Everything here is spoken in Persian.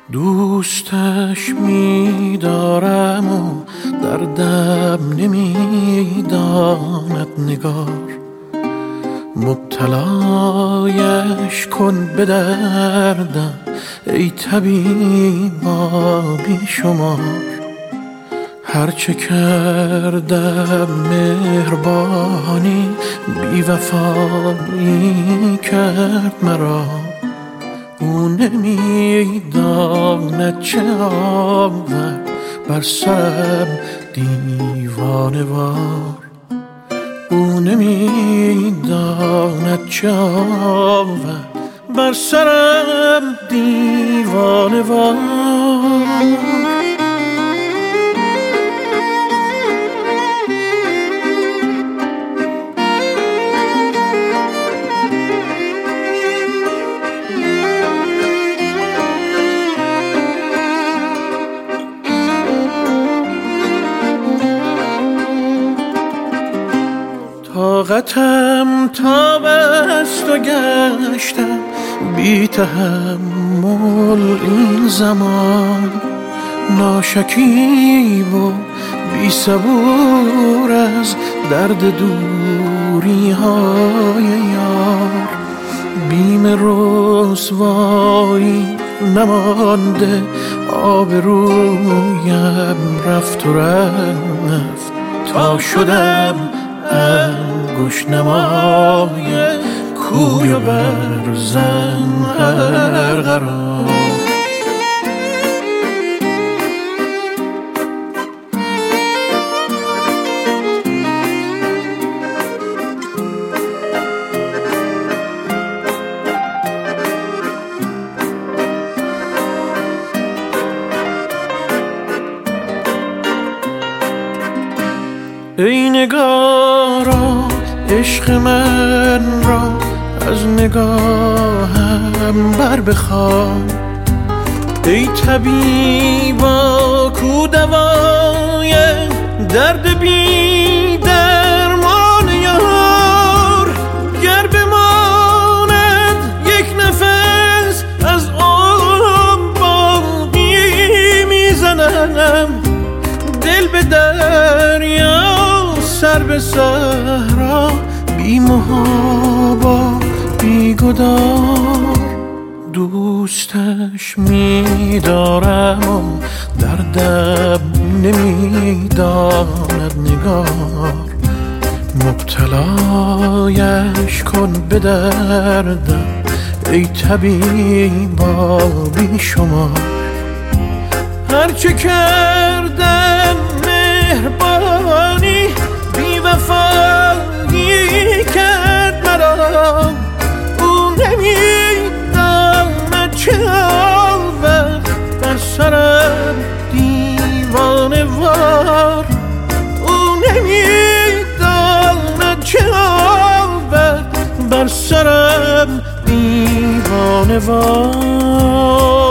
دوستش می‌دارم و دردم نمی‌داند نگار، مبتلایش کن به دردم ای طبیبا بی شمار. هرچه کردم مهربانی بی وفایی کرد مرا، او نمی‌داند چه آورد بر سرم دیوانه وار. او نمی‌داند چه آورد بر سرم دیوانه وار. طاقتم تاب است و گشتم بی تحمل این زمان، ناشکیب و بی صبور از درد دوری های یار. بیم رسوایی نمانده، آبرویم رفت و رفت تا شدم انگشت نمای کوی و برزن هر قرار. ای نگارا عشق من را از نگاهم بر بخوان، ای طبیبا کو دوای درد بی درمان یار. گر بماند یک نفس از آن باقی میزنم، دل به دریا سر به صحرا، بی محابا بی گدار. دوستش می‌دارم و دردم نمی‌داند نگار، مبتلایش کن به دردم ای طبیبا بی شمار. هرچه کردم مهربانی بی وفایی کرد مرا، او نمی‌داند چه آورد بر سرم دیوانه وار. او نمی‌داند چه آورد بر سرم دیوانه وار.